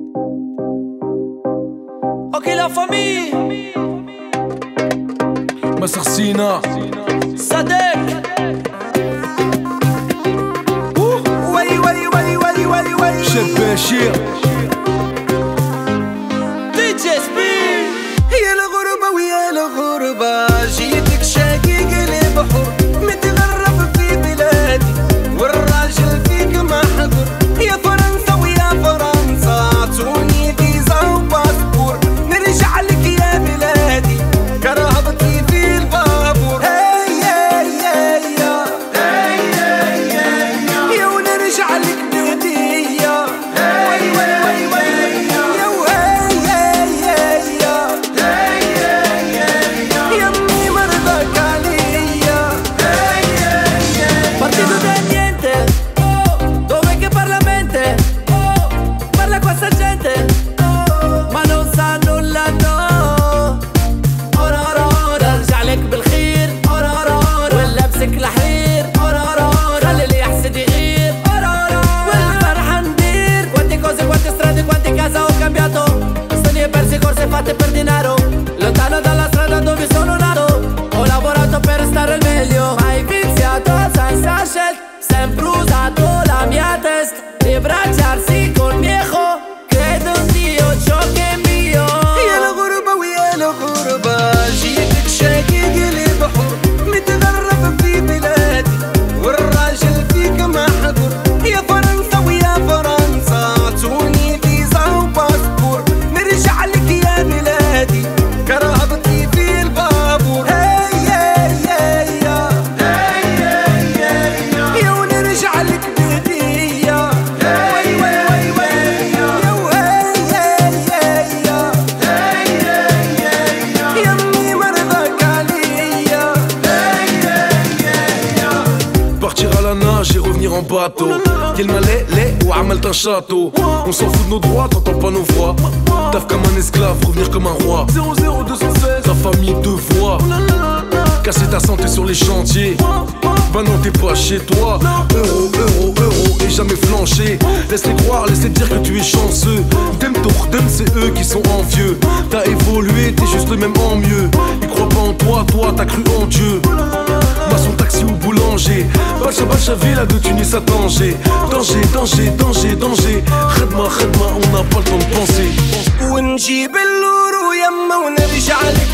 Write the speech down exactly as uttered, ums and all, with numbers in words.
Ok la famille Masar Sina Sadek وي وي وي وي وي وي Chef Bachir دي جي سبين. هي الغربة ويا الغربة جيتك شاقيق البحر متغرب في بلادي والراجل فيك محظور يا فرنسا ويا فرنسا عطوني فيزا وباسبور نرجع لك يا بلادي كرهبتي في البابور هي هي هي هي هي ونرجع لك بهدية وي وي وي وي يا وهي هي هي يمي مرضاك عليا Partito del niente, dove che parla mente, parla questa gente, ma non sa nulla no. Ora ora ora ارجع لك بالخير، ora ora ora ولبسك الحرير، ora ora ora خلي اللي يحسد يغير، ora ora والفرحة ندير. Quante cose, quante strade, quante case ho cambiato, storie perse, corse fatte per denaro, lontano dalla strada dove sono nato. Ho lavorato per stare al meglio, mai viziato senza scelta, sempre usato la mia testa di abbracciarsi col viejo. Credo in Dio, ciò che è mio. يا الغربة ويا الغربة جيتك شاقيق البحر متغرب في بلادي والراجل فيك محظور يا فرنسا ويا فرنسا عطوني فيزا وباسبور نرجع لك يا بلادي كرهبتي في البابور هي هي هي يا ونرجع لك بهدية وي وي وي وي يا وهي هي يمي مرضاك عليا Partir à la nage et revenir en bateau. Quel malais, lait ou Amal un château. On s'en fout de nos droits, t'entends pas nos voix. Taf comme un esclave, revenir comme un roi. zéro zéro deux cent seize, ta famille deux fois. Casser ta santé sur les chantiers. Bah non, t'es pas chez toi. Euro, euro, euro, et jamais flancher. Laisse-les croire, laisse-les dire que tu es chanceux. Dem tour, dem, c'est eux qui sont envieux. T'as évolué, t'es juste le même en mieux. Ils croient pas en toi, toi t'as cru en Dieu. Maçon, taxi ou boulanger. Bacha, bacha, villa de Tunis à Tanger. Danger, danger, danger, danger. Khedma, khedma, on n'a pas le temps de penser. ونجيب اللورو يما ونرجع لك